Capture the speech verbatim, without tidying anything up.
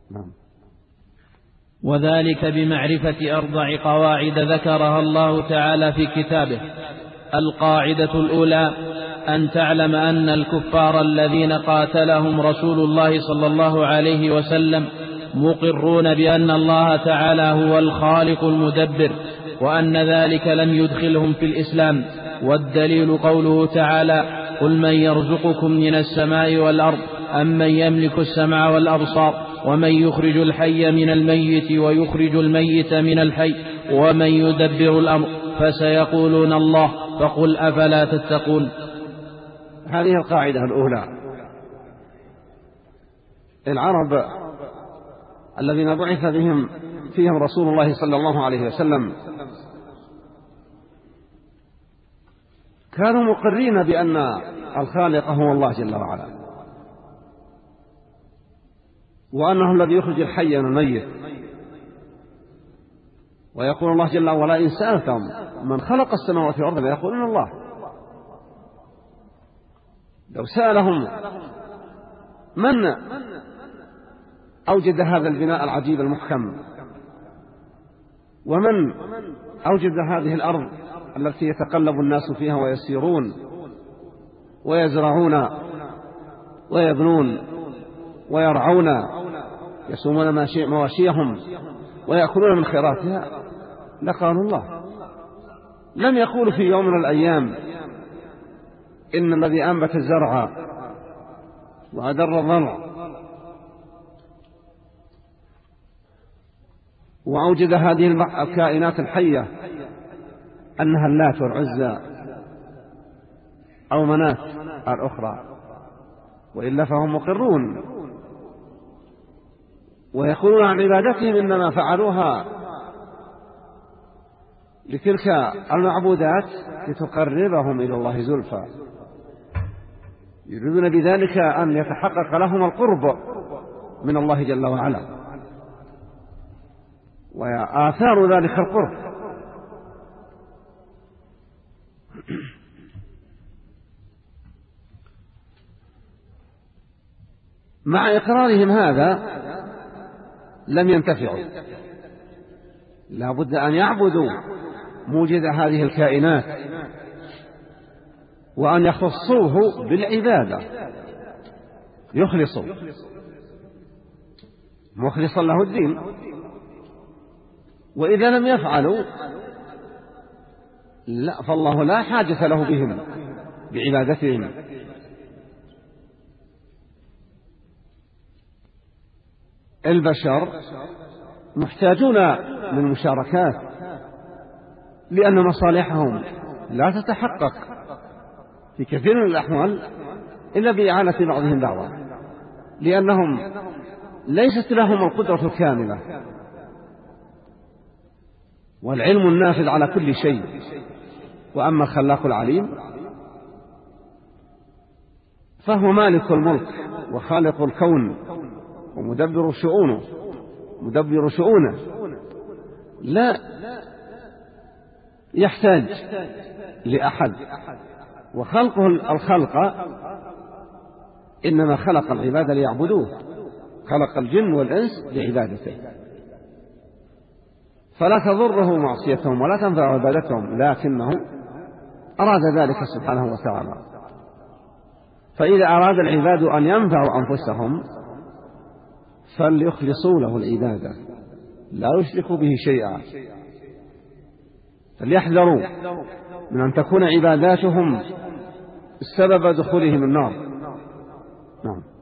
نعم. وذلك بمعرفة أربع قواعد ذكرها الله تعالى في كتابه. القاعدة الأولى أن تعلم أن الكفار الذين قاتلهم رسول الله صلى الله عليه وسلم مقرون بأن الله تعالى هو الخالق المدبر، وأن ذلك لم يدخلهم في الإسلام. والدليل قوله تعالى: قل من يرزقكم من السماء والأرض أم من يملك السمع والأبصار ومن يخرج الحي من الميت ويخرج الميت من الحي ومن يدبر الأمر فسيقولون الله فقل أفلا تتقون. هذه القاعدة الأولى. العرب الذين بعث بهم فيهم رسول الله صلى الله عليه وسلم كانوا مقرين بأن الخالق هو الله جل وعلا، وأنه الذي يخرج الحي من الميت. ويقول الله جل وعلا: إن سألتم من خلق السماوات والأرض ليقولون الله. لو سألهم من أوجد هذا البناء العجيب المحكم، ومن أوجد هذه الأرض التي يتقلب الناس فيها ويسيرون ويزرعون ويبنون ويرعون يسومون مواشيهم ويأكلون من خيراتها، لقالوا الله. لم يقولوا في يوم من الأيام إن الذي أنبت الزرع وأدر الضرع وأوجد هذه الكائنات الحية أنها اللات والعزى أو مناة الأخرى، وإلا فهم مقرون ويقولون عن عبادتهم إنما فعلوها لتلك المعبودات لتقربهم إلى الله زلفى. يريدون بذلك أن يتحقق لهم القرب من الله جل وعلا، وآثار ذلك القرب مع إقرارهم هذا لم ينتفعوا، لا بد أن يعبدوا موجد هذه الكائنات وأن يخصوه بالعبادة، يخلصوا مخلصا له الدين. وإذا لم يفعلوا لا فالله لا حاجة له بهم بعبادتهم. البشر محتاجون للمشاركات لأن مصالحهم لا تتحقق في كثير من الأحوال إلا بإعانة بعضهم بعضا، لأنهم ليست لهم القدرة الكاملة والعلم النافذ على كل شيء. وأما الخلاق العليم فهو مالك الملك وخالق الكون ومدبر شؤونه مدبر شؤونه لا يحتاج لأحد. وخلقه الخلق إنما خلق العباد ليعبدوه، خلق الجن والإنس لعبادته، فلا تضره معصيتهم ولا تنفع عبادتهم، لكنه أراد ذلك سبحانه وتعالى. فإذا أراد العباد أن ينفعوا أنفسهم فليخلصوا له العبادة، لا يشركوا به شيئا، فليحذروا من أن تكون عباداتهم سبب دخولهم النار. نعم.